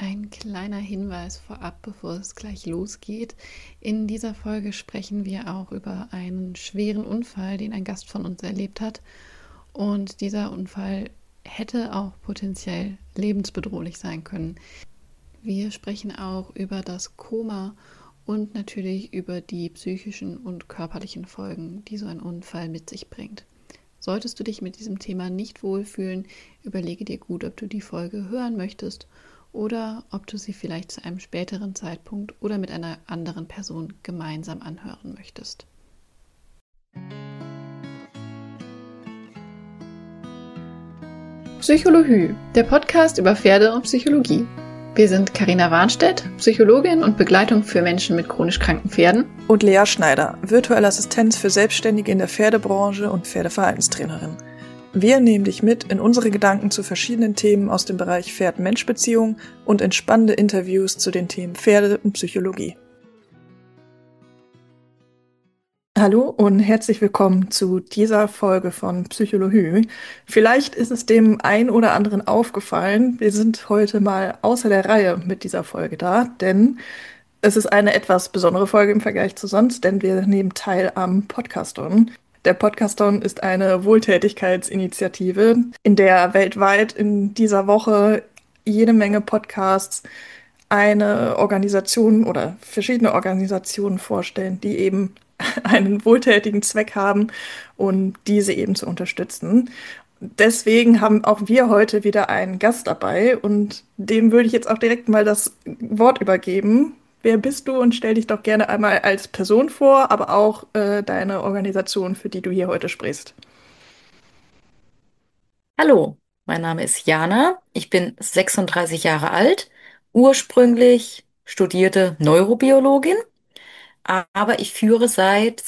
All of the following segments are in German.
Ein kleiner Hinweis vorab, bevor es gleich losgeht. In dieser Folge sprechen wir auch über einen schweren Unfall, den ein Gast von uns erlebt hat. Und dieser Unfall hätte auch potenziell lebensbedrohlich sein können. Wir sprechen auch über das Koma und natürlich über die psychischen und körperlichen Folgen, die so ein Unfall mit sich bringt. Solltest du dich mit diesem Thema nicht wohlfühlen, überlege dir gut, ob du die Folge hören möchtest oder ob du sie vielleicht zu einem späteren Zeitpunkt oder mit einer anderen Person gemeinsam anhören möchtest. Psychologie, der Podcast über Pferde und Psychologie. Wir sind Carina Warnstedt, Psychologin und Begleitung für Menschen mit chronisch kranken Pferden. Und Lea Schneider, virtuelle Assistenz für Selbstständige in der Pferdebranche und Pferdeverhaltenstrainerin. Wir nehmen dich mit in unsere Gedanken zu verschiedenen Themen aus dem Bereich Pferd-Mensch-Beziehung und in spannende Interviews zu den Themen Pferde und Psychologie. Hallo und herzlich willkommen zu dieser Folge von Psychologie. Vielleicht ist es dem einen oder anderen aufgefallen, wir sind heute mal außer der Reihe mit dieser Folge da, denn es ist eine etwas besondere Folge im Vergleich zu sonst, denn wir nehmen teil am Podcaston. Der Podcaston ist eine Wohltätigkeitsinitiative, in der weltweit in dieser Woche jede Menge Podcasts eine Organisation oder verschiedene Organisationen vorstellen, die eben einen wohltätigen Zweck haben und diese eben zu unterstützen. Deswegen haben auch wir heute wieder einen Gast dabei und dem würde ich jetzt auch direkt mal das Wort übergeben. Wer bist du und stell dich doch gerne einmal als Person vor, aber auch deine Organisation, für die du hier heute sprichst. Hallo, mein Name ist Jana. Ich bin 36 Jahre alt, ursprünglich studierte Neurobiologin, aber ich führe seit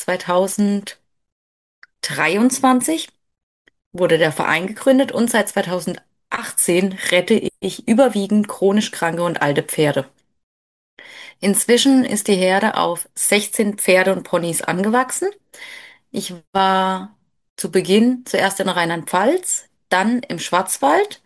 2023, wurde der Verein gegründet und seit 2018 rette ich überwiegend chronisch kranke und alte Pferde. Inzwischen ist die Herde auf 16 Pferde und Ponys angewachsen. Ich war zu Beginn zuerst in Rheinland-Pfalz, dann im Schwarzwald.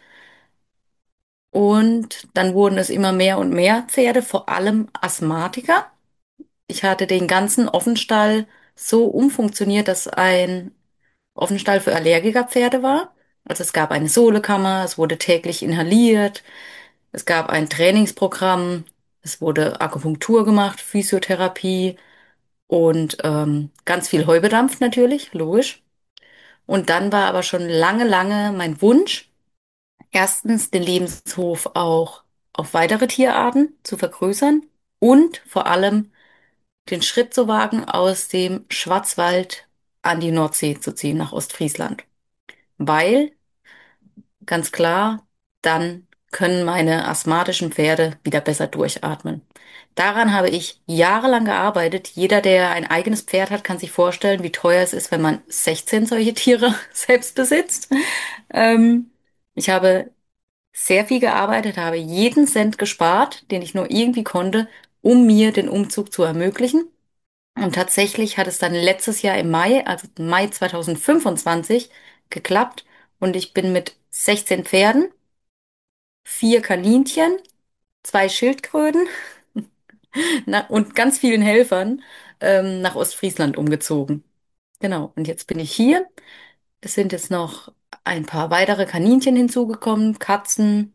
Und dann wurden es immer mehr und mehr Pferde, vor allem Asthmatiker. Ich hatte den ganzen Offenstall so umfunktioniert, dass ein Offenstall für Allergikerpferde war. Also es gab eine Solekammer, es wurde täglich inhaliert, es gab ein Trainingsprogramm, es wurde Akupunktur gemacht, Physiotherapie und ganz viel Heubedampf natürlich, logisch. Und dann war aber schon lange, lange mein Wunsch, erstens den Lebenshof auch auf weitere Tierarten zu vergrößern und vor allem den Schritt zu wagen, aus dem Schwarzwald an die Nordsee zu ziehen, nach Ostfriesland. Weil, ganz klar, dann können meine asthmatischen Pferde wieder besser durchatmen. Daran habe ich jahrelang gearbeitet. Jeder, der ein eigenes Pferd hat, kann sich vorstellen, wie teuer es ist, wenn man 16 solche Tiere selbst besitzt. Ähm, Ich habe sehr viel gearbeitet, habe jeden Cent gespart, den ich nur irgendwie konnte, um mir den Umzug zu ermöglichen. Und tatsächlich hat es dann letztes Jahr im Mai, also Mai 2025, geklappt. Und ich bin mit 16 Pferden, 4 Kaninchen, 2 Schildkröten und ganz vielen Helfern nach Ostfriesland umgezogen. Genau. Und jetzt bin ich hier. Es sind jetzt noch ein paar weitere Kaninchen hinzugekommen, Katzen,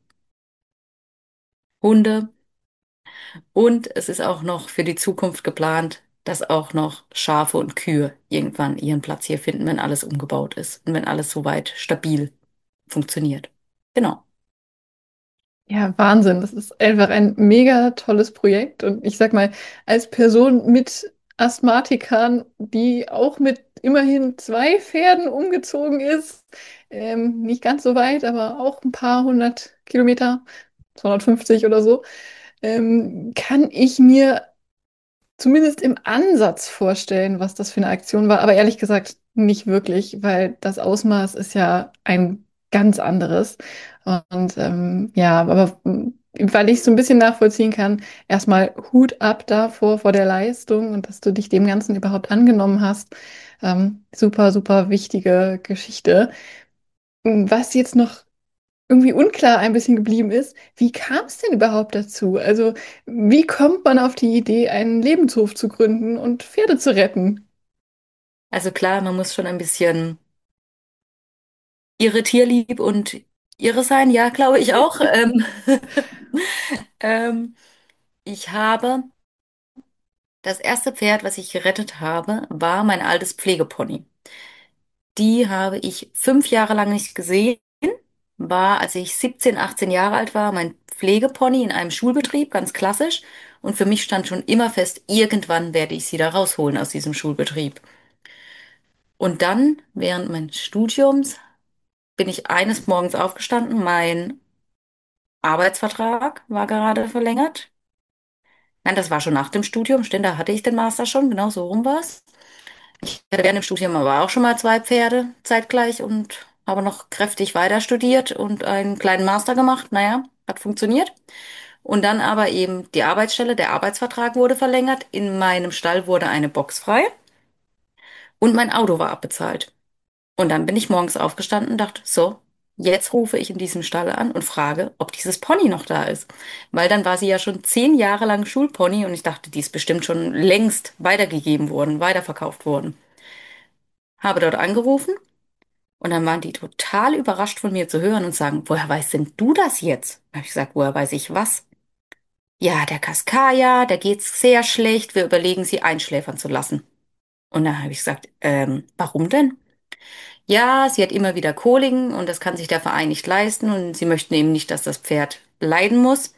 Hunde. Und es ist auch noch für die Zukunft geplant, dass auch noch Schafe und Kühe irgendwann ihren Platz hier finden, wenn alles umgebaut ist und wenn alles soweit stabil funktioniert. Genau. Ja, Wahnsinn. Das ist einfach ein mega tolles Projekt. Und ich sag mal, als Person mit Asthmatikern, die auch mit immerhin 2 Pferden umgezogen ist, nicht ganz so weit, aber auch ein paar 100 Kilometer, 250 oder so, kann ich mir zumindest im Ansatz vorstellen, was das für eine Aktion war. Aber ehrlich gesagt nicht wirklich, weil das Ausmaß ist ja ein ganz anderes. Und ja, aber weil ich es so ein bisschen nachvollziehen kann, erstmal Hut ab davor vor der Leistung und dass du dich dem Ganzen überhaupt angenommen hast. Super, super wichtige Geschichte. Was jetzt noch irgendwie unklar ein bisschen geblieben ist, wie kam es denn überhaupt dazu? Also, wie kommt man auf die Idee, einen Lebenshof zu gründen und Pferde zu retten? Also klar, man muss schon ein bisschen irretierlieb und irre sein, ja, glaube ich auch. Ähm, ich habe das erste Pferd, was ich gerettet habe, war mein altes Pflegepony. Die habe ich 5 Jahre lang nicht gesehen. War, als ich 17, 18 Jahre alt war, mein Pflegepony in einem Schulbetrieb, ganz klassisch. Und für mich stand schon immer fest, irgendwann werde ich sie da rausholen aus diesem Schulbetrieb. Und dann, während meines Studiums, bin ich eines Morgens aufgestanden. Mein Arbeitsvertrag war gerade verlängert. Nein, das war schon nach dem Studium, stimmt, da hatte ich den Master schon, genau so rum war's. Ich hatte während dem Studium aber auch schon mal 2 Pferde zeitgleich und habe noch kräftig weiter studiert und einen kleinen Master gemacht. Naja, hat funktioniert. Und dann aber eben die Arbeitsstelle, der Arbeitsvertrag wurde verlängert. In meinem Stall wurde eine Box frei und mein Auto war abbezahlt. Und dann bin ich morgens aufgestanden und dachte, so, jetzt rufe ich in diesem Stall an und frage, ob dieses Pony noch da ist. Weil dann war sie ja schon 10 Jahre lang Schulpony und ich dachte, die ist bestimmt schon längst weitergegeben worden, weiterverkauft worden. Habe dort angerufen und dann waren die total überrascht von mir zu hören und sagen, woher weißt denn du das jetzt? Da habe ich gesagt, woher weiß ich was? Ja, der Kaskaya, der geht's sehr schlecht, wir überlegen, sie einschläfern zu lassen. Und dann habe ich gesagt, warum denn? Ja, sie hat immer wieder Koliken und das kann sich der Verein nicht leisten und sie möchten eben nicht, dass das Pferd leiden muss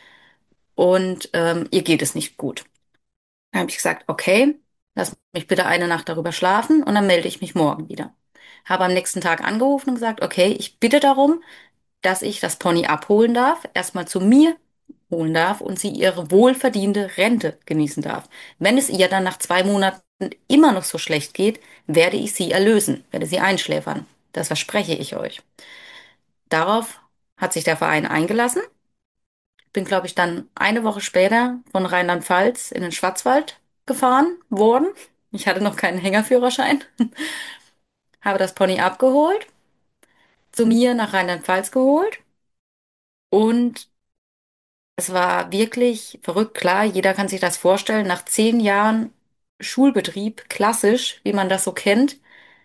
und ihr geht es nicht gut. Dann habe ich gesagt, okay, lass mich bitte eine Nacht darüber schlafen und dann melde ich mich morgen wieder. Habe am nächsten Tag angerufen und gesagt, okay, ich bitte darum, dass ich das Pony abholen darf, erstmal zu mir holen darf und sie ihre wohlverdiente Rente genießen darf. Wenn es ihr dann nach 2 Monaten immer noch so schlecht geht, werde ich sie erlösen, werde sie einschläfern. Das verspreche ich euch. Darauf hat sich der Verein eingelassen. Bin, glaube ich, dann eine Woche später von Rheinland-Pfalz in den Schwarzwald gefahren worden. Ich hatte noch keinen Hängerführerschein, habe das Pony abgeholt, zu mir nach Rheinland-Pfalz geholt und es war wirklich verrückt. Klar, jeder kann sich das vorstellen. Nach 10 Jahren Schulbetrieb, klassisch, wie man das so kennt,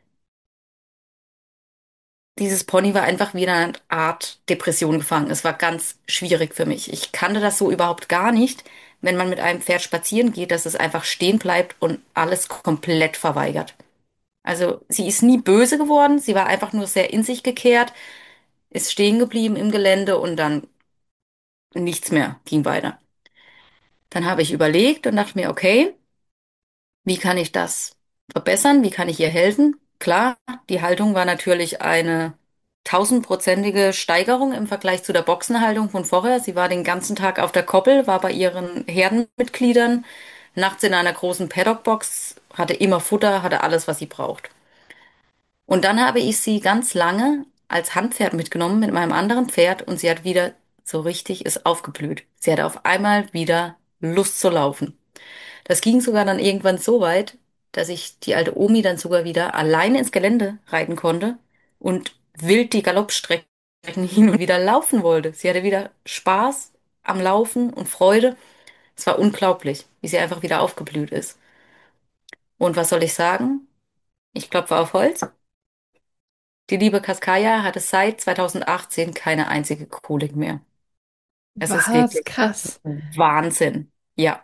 dieses Pony war einfach wie in einer Art Depression gefangen. Es war ganz schwierig für mich. Ich kannte das so überhaupt gar nicht, wenn man mit einem Pferd spazieren geht, dass es einfach stehen bleibt und alles komplett verweigert. Also sie ist nie böse geworden, sie war einfach nur sehr in sich gekehrt, ist stehen geblieben im Gelände und dann nichts mehr ging weiter. Dann habe ich überlegt und dachte mir, okay, wie kann ich das verbessern? Wie kann ich ihr helfen? Klar, die Haltung war natürlich eine 1000-prozentige Steigerung im Vergleich zu der Boxenhaltung von vorher. Sie war den ganzen Tag auf der Koppel, war bei ihren Herdenmitgliedern, nachts in einer großen Paddockbox, hatte immer Futter, hatte alles, was sie braucht. Und dann habe ich sie ganz lange als Handpferd mitgenommen mit meinem anderen Pferd und sie hat wieder so richtig ist aufgeblüht. Sie hatte auf einmal wieder Lust zu laufen. Das ging sogar dann irgendwann so weit, dass ich die alte Omi dann sogar wieder alleine ins Gelände reiten konnte und wild die Galoppstrecken hin und wieder laufen wollte. Sie hatte wieder Spaß am Laufen und Freude. Es war unglaublich, wie sie einfach wieder aufgeblüht ist. Und was soll ich sagen? Ich klopfe auf Holz. Die liebe Kaskaya hatte seit 2018 keine einzige Kolik mehr. Es ist Was wirklich krass. Wahnsinn. Ja.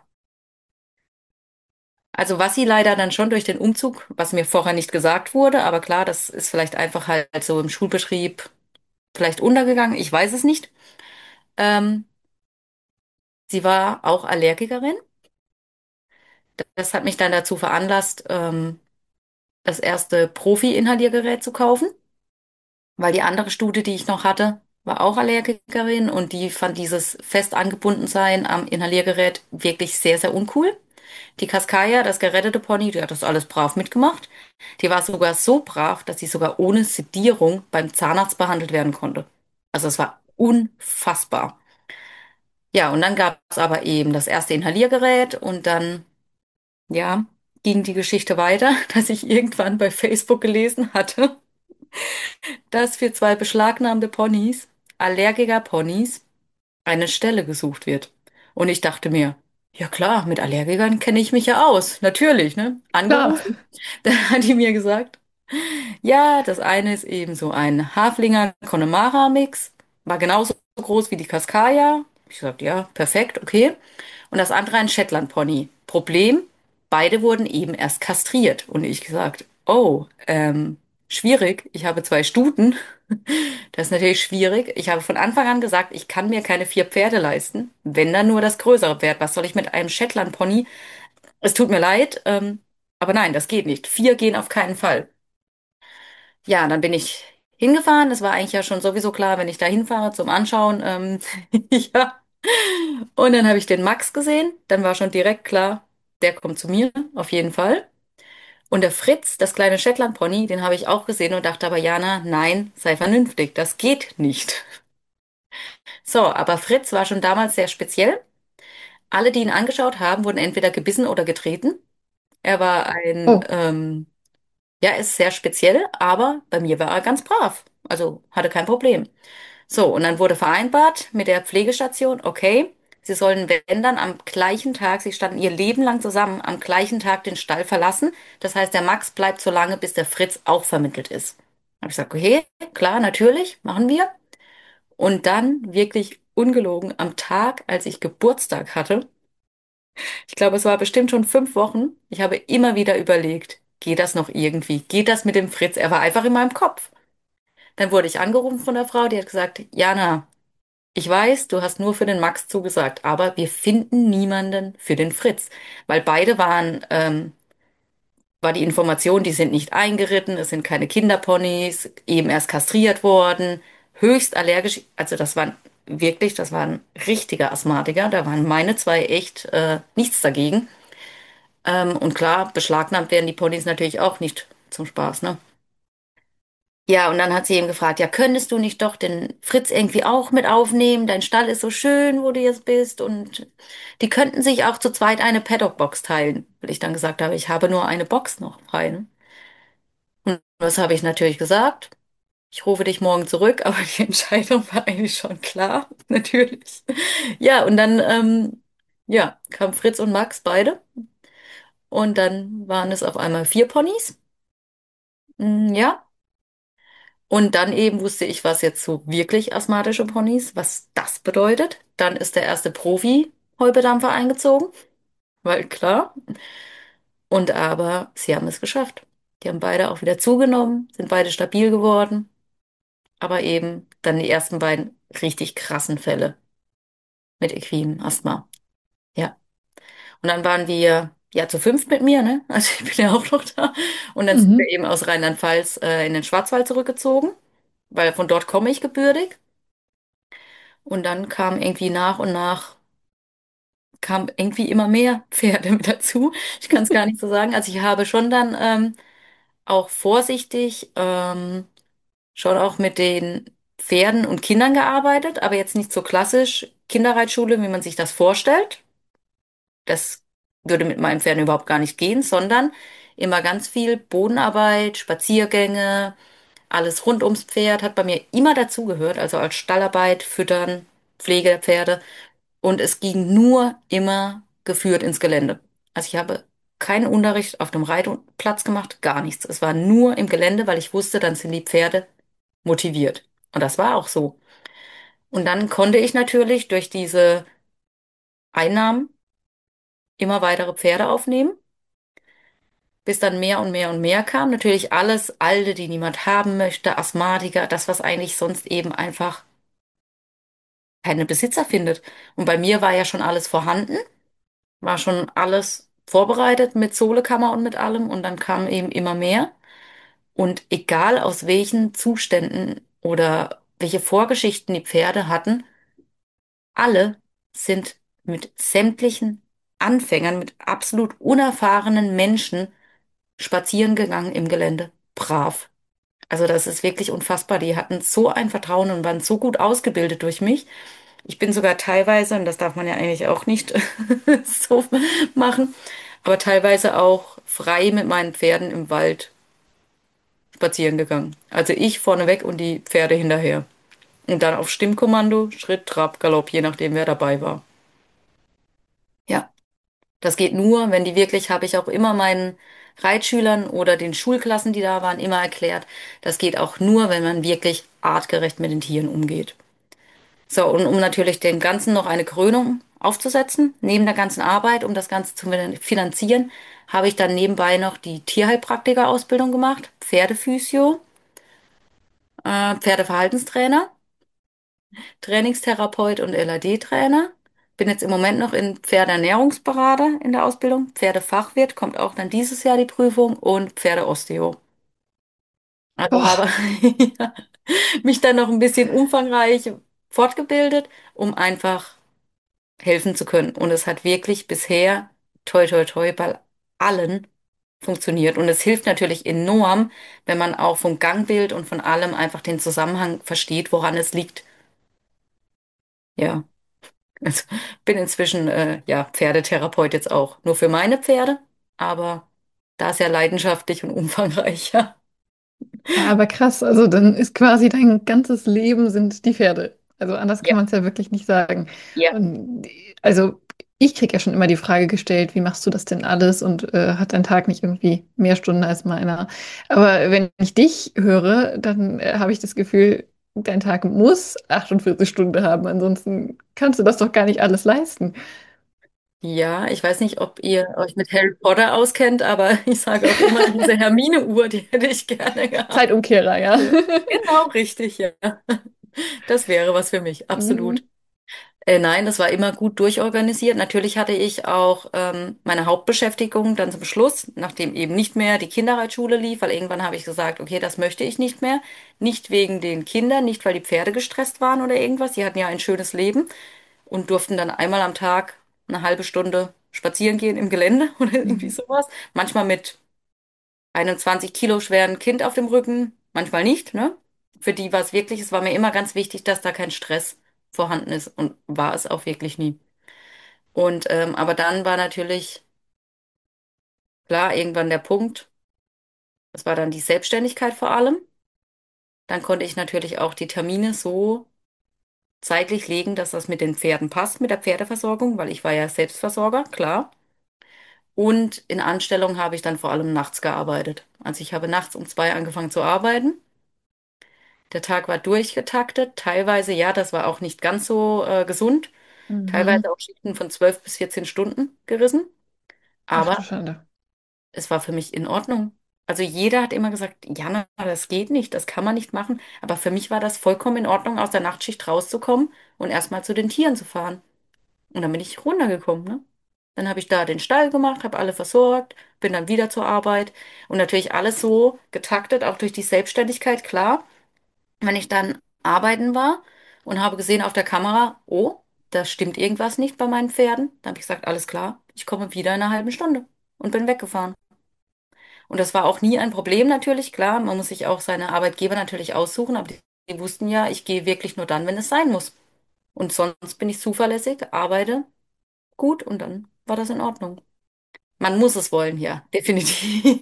Also was sie leider dann schon durch den Umzug, was mir vorher nicht gesagt wurde, aber klar, das ist vielleicht einfach halt so im Schulbetrieb vielleicht untergegangen, ich weiß es nicht. Ähm, sie war auch Allergikerin. Das hat mich dann dazu veranlasst, das erste Profi-Inhaliergerät zu kaufen, weil die andere Stute, die ich noch hatte, war auch Allergikerin und die fand dieses fest angebunden sein am Inhaliergerät wirklich sehr, sehr uncool. Die Kaskaya, das gerettete Pony, die hat das alles brav mitgemacht. Die war sogar so brav, dass sie sogar ohne Sedierung beim Zahnarzt behandelt werden konnte. Also es war unfassbar. Ja, und dann gab es aber eben das erste Inhaliergerät und dann, ja, ging die Geschichte weiter, dass ich irgendwann bei Facebook gelesen hatte, dass für 2 beschlagnahmte Ponys Allergiker-Ponys eine Stelle gesucht wird. Und ich dachte mir, ja klar, mit Allergikern kenne ich mich ja aus. Natürlich, ne? Klar. Angerufen. Dann hat die mir gesagt, ja, das eine ist eben so ein Haflinger Connemara Mix, war genauso groß wie die Cascadia. Ich sagte, ja, perfekt, okay. Und das andere ein Shetland Pony. Problem, beide wurden eben erst kastriert. Und ich gesagt, oh, schwierig. Ich habe zwei Stuten. Das ist natürlich schwierig. Ich habe von Anfang an gesagt, ich kann mir keine vier Pferde leisten. Wenn dann nur das größere Pferd. Was soll ich mit einem Shetland Pony? Es tut mir leid, aber nein, das geht nicht. Vier gehen auf keinen Fall. Ja, dann bin ich hingefahren. Es war eigentlich ja schon sowieso klar, wenn ich da hinfahre zum Anschauen. Ja. Und dann habe ich den Max gesehen. Dann war schon direkt klar, der kommt zu mir, auf jeden Fall. Und der Fritz, das kleine Shetland-Pony, den habe ich auch gesehen und dachte aber, Jana, nein, sei vernünftig, das geht nicht. So, aber Fritz war schon damals sehr speziell. Alle, die ihn angeschaut haben, wurden entweder gebissen oder getreten. Er war Oh. ja, ist sehr speziell, aber bei mir war er ganz brav. Also hatte kein Problem. So, und dann wurde vereinbart mit der Pflegestation, okay, sie sollen, wenn dann am gleichen Tag, sie standen ihr Leben lang zusammen, am gleichen Tag den Stall verlassen. Das heißt, der Max bleibt so lange, bis der Fritz auch vermittelt ist. Habe ich gesagt, okay, klar, natürlich, machen wir. Und dann wirklich ungelogen am Tag, als ich Geburtstag hatte, ich glaube, es war bestimmt schon 5 Wochen, ich habe immer wieder überlegt, geht das noch irgendwie? Geht das mit dem Fritz? Er war einfach in meinem Kopf. Dann wurde ich angerufen von der Frau, die hat gesagt, Jana, ich weiß, du hast nur für den Max zugesagt, aber wir finden niemanden für den Fritz, weil beide war die Information, die sind nicht eingeritten, es sind keine Kinderponys, eben erst kastriert worden, höchst allergisch, also das waren richtige Asthmatiker, da waren meine zwei echt nichts dagegen. Und klar, beschlagnahmt werden die Ponys natürlich auch nicht zum Spaß, ne? Ja, und dann hat sie eben gefragt, ja, könntest du nicht doch den Fritz irgendwie auch mit aufnehmen? Dein Stall ist so schön, wo du jetzt bist. Und die könnten sich auch zu zweit eine Paddock-Box teilen. Weil ich dann gesagt habe, ich habe nur eine Box noch frei. Ne? Und das habe ich natürlich gesagt. Ich rufe dich morgen zurück, aber die Entscheidung war eigentlich schon klar, natürlich. Ja, und dann, ja, kamen Fritz und Max beide. Und dann waren es auf einmal 4 Ponys. Ja. Und dann eben wusste ich, was jetzt so wirklich asthmatische Ponys, was das bedeutet. Dann ist der erste Profi-Häupedampfer eingezogen, weil klar. Und aber sie haben es geschafft. Die haben beide auch wieder zugenommen, sind beide stabil geworden. Aber eben dann die ersten beiden richtig krassen Fälle mit equinem Asthma. Ja. Und dann waren wir ja zu fünft mit mir, ne? Also ich bin ja auch noch da. Und dann sind wir Mhm. eben aus Rheinland-Pfalz in den Schwarzwald zurückgezogen, weil von dort komme ich gebürtig. Und dann kam irgendwie nach und nach, kam irgendwie immer mehr Pferde mit dazu. Ich kann es gar nicht so sagen. Also ich habe schon dann auch vorsichtig schon auch mit den Pferden und Kindern gearbeitet, aber jetzt nicht so klassisch Kinderreitschule, wie man sich das vorstellt. Das würde mit meinen Pferden überhaupt gar nicht gehen, sondern immer ganz viel Bodenarbeit, Spaziergänge, alles rund ums Pferd hat bei mir immer dazugehört, also als Stallarbeit, Füttern, Pflege der Pferde. Und es ging nur immer geführt ins Gelände. Also ich habe keinen Unterricht auf dem Reitplatz gemacht, gar nichts. Es war nur im Gelände, weil ich wusste, dann sind die Pferde motiviert. Und das war auch so. Und dann konnte ich natürlich durch diese Einnahmen immer weitere Pferde aufnehmen, bis dann mehr und mehr und mehr kam. Natürlich alles Alte, die niemand haben möchte, Asthmatiker, das, was eigentlich sonst eben einfach keine Besitzer findet. Und bei mir war ja schon alles vorhanden. War schon alles vorbereitet mit Sohlekammer und mit allem und dann kam eben immer mehr. Und egal aus welchen Zuständen oder welche Vorgeschichten die Pferde hatten, alle sind mit sämtlichen Anfängern, mit absolut unerfahrenen Menschen spazieren gegangen im Gelände. Brav. Also das ist wirklich unfassbar. Die hatten so ein Vertrauen und waren so gut ausgebildet durch mich. Ich bin sogar teilweise, und das darf man ja eigentlich auch nicht so machen, aber teilweise auch frei mit meinen Pferden im Wald spazieren gegangen. Also ich vorneweg und die Pferde hinterher. Und dann auf Stimmkommando, Schritt, Trab, Galopp, je nachdem, wer dabei war. Ja, das geht nur, wenn die wirklich, habe ich auch immer meinen Reitschülern oder den Schulklassen, die da waren, immer erklärt, das geht auch nur, wenn man wirklich artgerecht mit den Tieren umgeht. So, und um natürlich dem Ganzen noch eine Krönung aufzusetzen, neben der ganzen Arbeit, um das Ganze zu finanzieren, habe ich dann nebenbei noch die Tierheilpraktiker-Ausbildung gemacht, Pferdephysio, Pferdeverhaltenstrainer, Trainingstherapeut und LAD-Trainer. Bin jetzt im Moment noch in Pferdeernährungsberater in der Ausbildung. Pferdefachwirt kommt auch dann dieses Jahr die Prüfung und Pferdeosteo. Also habe Boah, mich dann noch ein bisschen umfangreich fortgebildet, um einfach helfen zu können. Und es hat wirklich bisher, toi, toi, toi, bei allen funktioniert. Und es hilft natürlich enorm, wenn man auch vom Gangbild und von allem einfach den Zusammenhang versteht, woran es liegt. Ja, also bin inzwischen ja Pferdetherapeut jetzt auch. Nur für meine Pferde, aber da sehr leidenschaftlich und umfangreich. Ja, ja, aber krass. Also dann ist quasi dein ganzes Leben sind die Pferde. Also anders kann ja, man es ja wirklich nicht sagen. ja. Und also ich kriege ja schon immer die Frage gestellt, wie machst du das denn alles und hat dein Tag nicht irgendwie mehr Stunden als meiner? Aber wenn ich dich höre, dann habe ich das Gefühl, dein Tag muss 48 Stunden haben. Ansonsten kannst du das doch gar nicht alles leisten. Ja, ich weiß nicht, ob ihr euch mit Harry Potter auskennt, aber ich sage auch immer, diese Hermine-Uhr, die hätte ich gerne gehabt. Zeitumkehrer, ja. Ja. Genau, richtig, ja. Das wäre was für mich, absolut. Mhm. Nein, das war immer gut durchorganisiert. Natürlich hatte ich auch meine Hauptbeschäftigung dann zum Schluss, nachdem eben nicht mehr die Kinderreitschule lief, weil irgendwann habe ich gesagt, okay, das möchte ich nicht mehr. Nicht wegen den Kindern, nicht weil die Pferde gestresst waren oder irgendwas. Die hatten ja ein schönes Leben und durften dann einmal am Tag eine halbe Stunde spazieren gehen im Gelände oder irgendwie Mhm. sowas. Manchmal mit einem 20 Kilo schweren Kind auf dem Rücken, manchmal nicht, ne? Für die war es wirklich, es war mir immer ganz wichtig, dass da kein Stress vorhanden ist und war es auch wirklich nie. Und aber dann war natürlich klar irgendwann der Punkt, das war dann die Selbstständigkeit vor allem. Dann konnte ich natürlich auch die Termine so zeitlich legen, dass das mit den Pferden passt, mit der Pferdeversorgung, weil ich war ja Selbstversorger, klar. Und in Anstellung habe ich dann vor allem nachts gearbeitet. Also ich habe nachts um 2 angefangen zu arbeiten. Der Tag war durchgetaktet. Teilweise, ja, das war auch nicht ganz so gesund. Mhm. Teilweise auch Schichten von 12 bis 14 Stunden gerissen. Ach Aber du Schande. es war für mich in Ordnung. Also jeder hat immer gesagt, Jana, das geht nicht, das kann man nicht machen. Aber für mich war das vollkommen in Ordnung, aus der Nachtschicht rauszukommen und erstmal zu den Tieren zu fahren. Und dann bin ich runtergekommen, ne? Dann habe ich da den Stall gemacht, habe alle versorgt, bin dann wieder zur Arbeit und natürlich alles so getaktet, auch durch die Selbstständigkeit, klar. Wenn ich dann arbeiten war und habe gesehen auf der Kamera, oh, da stimmt irgendwas nicht bei meinen Pferden, dann habe ich gesagt, alles klar, ich komme wieder in einer halben Stunde und bin weggefahren. Und das war auch nie ein Problem natürlich, klar, man muss sich auch seine Arbeitgeber natürlich aussuchen, aber die wussten ja, ich gehe wirklich nur dann, wenn es sein muss. Und sonst bin ich zuverlässig, arbeite gut und dann war das in Ordnung. Man muss es wollen, ja, definitiv.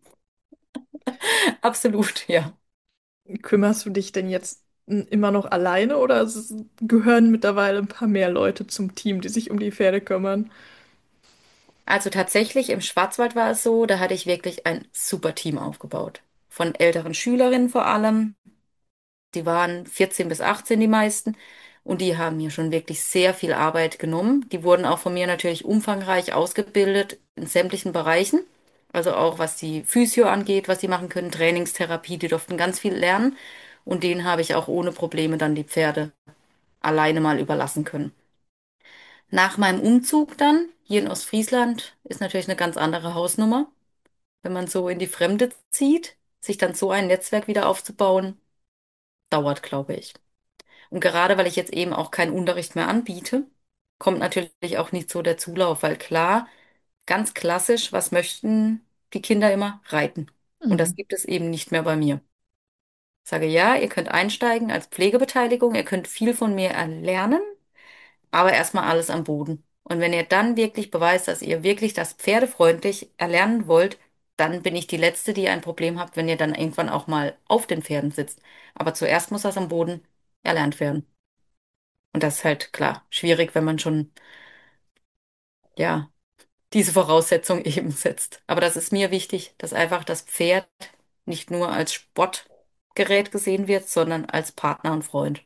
Absolut, ja. Kümmerst du dich denn jetzt immer noch alleine oder gehören mittlerweile ein paar mehr Leute zum Team, die sich um die Pferde kümmern? Also tatsächlich im Schwarzwald war es so, da hatte ich wirklich ein super Team aufgebaut. Von älteren Schülerinnen vor allem. Die waren 14 bis 18 die meisten. Und die haben mir schon wirklich sehr viel Arbeit genommen. Die wurden auch von mir natürlich umfangreich ausgebildet in sämtlichen Bereichen. Also auch was die Physio angeht, was sie machen können, Trainingstherapie, die durften ganz viel lernen. Und denen habe ich auch ohne Probleme dann die Pferde alleine mal überlassen können. Nach meinem Umzug dann, hier in Ostfriesland, ist natürlich eine ganz andere Hausnummer. Wenn man so in die Fremde zieht, sich dann so ein Netzwerk wieder aufzubauen, dauert, glaube ich. Und gerade weil ich jetzt eben auch keinen Unterricht mehr anbiete, kommt natürlich auch nicht so der Zulauf, weil klar, ganz klassisch, was möchten die Kinder immer? Reiten. Und das Mhm. gibt es eben nicht mehr bei mir. Ich sage ja, ihr könnt einsteigen als Pflegebeteiligung, ihr könnt viel von mir erlernen, aber erstmal alles am Boden. Und wenn ihr dann wirklich beweist, dass ihr wirklich das pferdefreundlich erlernen wollt, dann bin ich die Letzte, die ein Problem habt, wenn ihr dann irgendwann auch mal auf den Pferden sitzt. Aber zuerst muss das am Boden. erlernt werden. Und das ist halt klar schwierig, wenn man schon, ja, diese Voraussetzung eben setzt. Aber das ist mir wichtig, dass einfach das Pferd nicht nur als Sportgerät gesehen wird, sondern als Partner und Freund.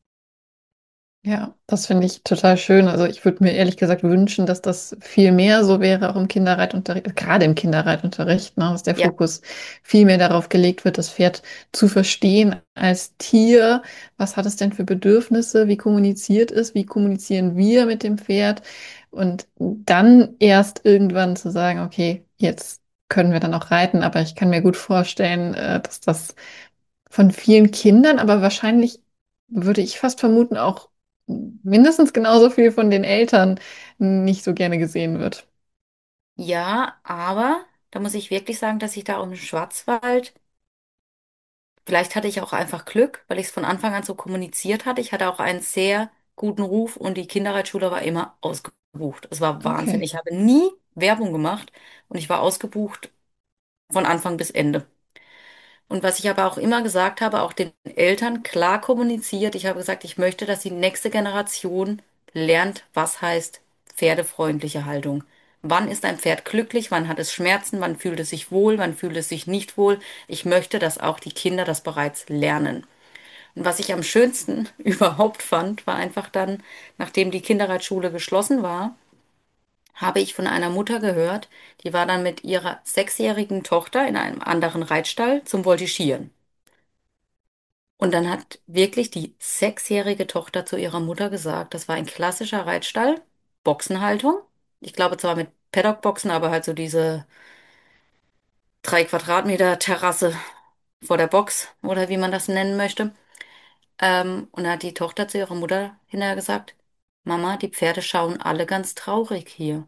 Ja, das finde ich total schön. Also ich würde mir ehrlich gesagt wünschen, dass das viel mehr so wäre, auch im Kinderreitunterricht, gerade im Kinderreitunterricht, ne, dass der Ja, Fokus viel mehr darauf gelegt wird, das Pferd zu verstehen als Tier. Was hat es denn für Bedürfnisse? Wie kommuniziert es? Wie kommunizieren wir mit dem Pferd? Und dann erst irgendwann zu sagen, okay, jetzt können wir dann auch reiten. Aber ich kann mir gut vorstellen, dass das von vielen Kindern, aber wahrscheinlich würde ich fast vermuten, auch mindestens genauso viel von den Eltern nicht so gerne gesehen wird. ja, aber da muss ich wirklich sagen, dass ich da auch im Schwarzwald, vielleicht hatte ich auch einfach Glück, weil ich es von Anfang an so kommuniziert hatte. Ich hatte auch einen sehr guten Ruf und die Kinderreitschule war immer ausgebucht. Es war Wahnsinn. Okay, Ich habe nie Werbung gemacht und ich war ausgebucht von Anfang bis Ende. Und was ich aber auch immer gesagt habe, auch den Eltern klar kommuniziert, ich habe gesagt, ich möchte, dass die nächste Generation lernt, was heißt pferdefreundliche Haltung. Wann ist ein Pferd glücklich? Wann hat es Schmerzen? Wann fühlt es sich wohl? Wann fühlt es sich nicht wohl? Ich möchte, dass auch die Kinder das bereits lernen. Und was ich am schönsten überhaupt fand, war einfach dann, nachdem die Kinderreitschule geschlossen war, habe ich von einer Mutter gehört, die war dann mit ihrer 6-jährigen Tochter in einem anderen Reitstall zum Voltigieren. Und dann hat wirklich die 6-jährige Tochter zu ihrer Mutter gesagt, das war ein klassischer Reitstall, Boxenhaltung. Ich glaube zwar mit Paddock-Boxen, aber halt so diese 3 Quadratmeter Terrasse vor der Box oder wie man das nennen möchte. Und dann hat die Tochter zu ihrer Mutter hinterher gesagt, Mama, die Pferde schauen alle ganz traurig hier.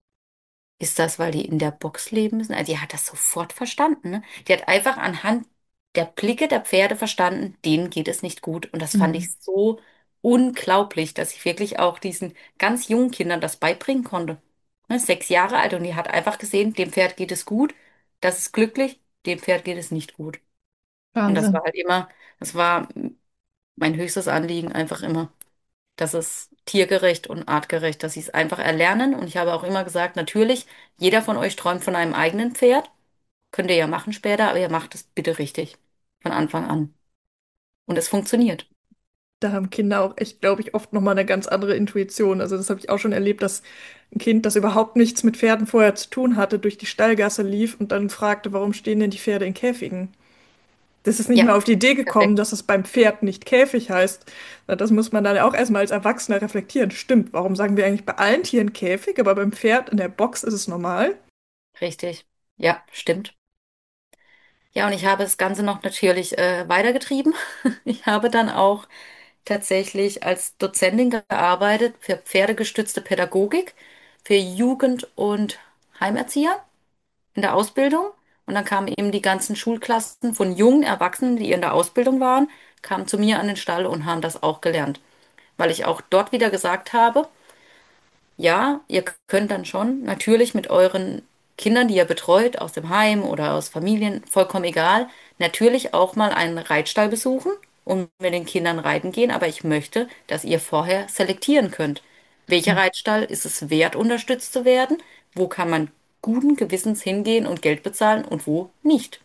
Ist das, weil die in der Box leben müssen? Also die hat das sofort verstanden, ne? Die hat einfach anhand der Blicke der Pferde verstanden, denen geht es nicht gut. Und das fand ich mhm. so unglaublich, dass ich wirklich auch diesen ganz jungen Kindern das beibringen konnte. Ne, 6 Jahre alt und die hat einfach gesehen, dem Pferd geht es gut, das ist glücklich, dem Pferd geht es nicht gut. Und das war Wahnsinn. halt immer, das war mein höchstes Anliegen, einfach immer. Das ist tiergerecht und artgerecht, dass sie es einfach erlernen. Und ich habe auch immer gesagt, natürlich, jeder von euch träumt von einem eigenen Pferd. Könnt ihr ja machen später, aber ihr macht es bitte richtig. Von Anfang an. Und es funktioniert. Da haben Kinder auch echt, glaube ich, oft nochmal eine ganz andere Intuition. Also das habe ich auch schon erlebt, dass ein Kind, das überhaupt nichts mit Pferden vorher zu tun hatte, durch die Stallgasse lief und dann fragte, warum stehen denn die Pferde in Käfigen? Das ist nicht Ja, mal auf die Idee gekommen, perfekt. dass es beim Pferd nicht Käfig heißt. Na, das muss man dann auch erstmal als Erwachsener reflektieren. Stimmt, warum sagen wir eigentlich bei allen Tieren Käfig, aber beim Pferd in der Box ist es normal? Richtig. Ja, stimmt. Ja, und ich habe das Ganze noch natürlich weitergetrieben. Ich habe dann auch tatsächlich als Dozentin gearbeitet für pferdegestützte Pädagogik, für Jugend- und Heimerzieher in der Ausbildung. Und dann kamen eben die ganzen Schulklassen von jungen Erwachsenen, die in der Ausbildung waren, kamen zu mir an den Stall und haben das auch gelernt. Weil ich auch dort wieder gesagt habe, ja, ihr könnt dann schon natürlich mit euren Kindern, die ihr betreut, aus dem Heim oder aus Familien, vollkommen egal, natürlich auch mal einen Reitstall besuchen und mit den Kindern reiten gehen, aber ich möchte, dass ihr vorher selektieren könnt. Welcher Reitstall ist es wert, unterstützt zu werden? Wo kann man guten Gewissens hingehen und Geld bezahlen und wo nicht?